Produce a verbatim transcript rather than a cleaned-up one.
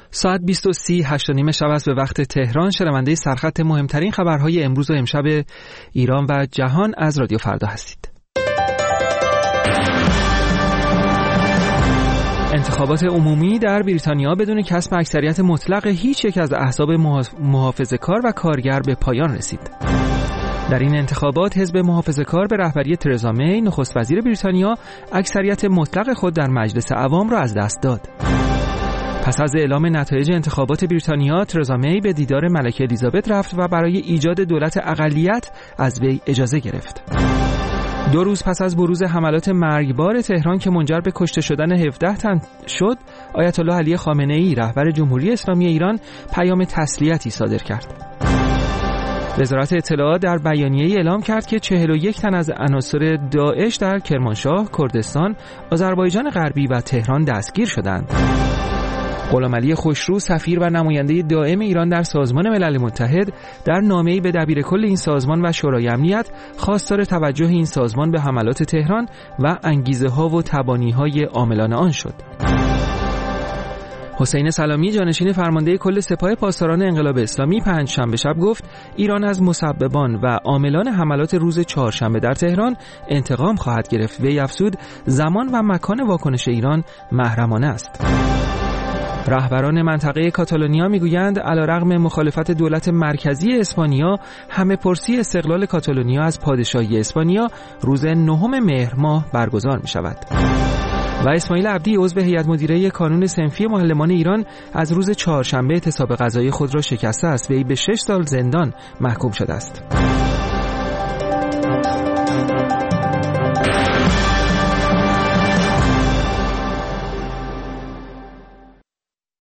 ساعت بیست و سی هشت و نیم شب است به وقت تهران. شنونده سرخط مهمترین خبرهای امروز و امشب ایران و جهان از رادیو فردا هستید. انتخابات عمومی در بریتانیا بدون کسب اکثریت مطلق هیچ یک از احزاب محافظه‌کار و کارگر به پایان رسید. در این انتخابات حزب محافظه‌کار به رهبری ترزا می نخست وزیر بریتانیا اکثریت مطلق خود در مجلس عوام را از دست داد. پس از اعلام نتایج انتخابات بریتانیا، ترزا می به دیدار ملکه الیزابت رفت و برای ایجاد دولت اقلیت از وی اجازه گرفت. دو روز پس از بروز حملات مرگبار تهران که منجر به کشته شدن هفده تن شد، آیت الله علی خامنه‌ای رهبر جمهوری اسلامی ایران پیام تسلیتی صادر کرد. وزارت اطلاعات در بیانیه‌ای اعلام کرد که چهل و یک تن از عناصر داعش در کرمانشاه، کردستان، آذربایجان غربی و تهران دستگیر شدند. غلامعلی خوشرو، سفیر و نماینده دائم ایران در سازمان ملل متحد، در نامه‌ای به دبیرکل این سازمان و شورای امنیت خواستار توجه این سازمان به حملات تهران و انگیزه‌ها و تبانی‌های عاملان آن شد. حسین سلامی، جانشین فرمانده کل سپاه پاسداران انقلاب اسلامی، پنجشنبه شب گفت ایران از مسببان و عاملان حملات روز چهارشنبه در تهران انتقام خواهد گرفت. وی افزود زمان و مکان واکنش ایران محرمانه است. رهبران منطقه کاتالونیا میگویند علیرغم مخالفت دولت مرکزی اسپانیا، همه پرسی استقلال کاتالونیا از پادشاهی اسپانیا روز نهم مهر ماه برگزار می شود. و اسماعیل عبدی، عضو هیئت مدیره کانون صنفی معلمان ایران، از روز چهارشنبه اعتصاب قضایی خود را شکسته است. وی به شش سال زندان محکوم شده است.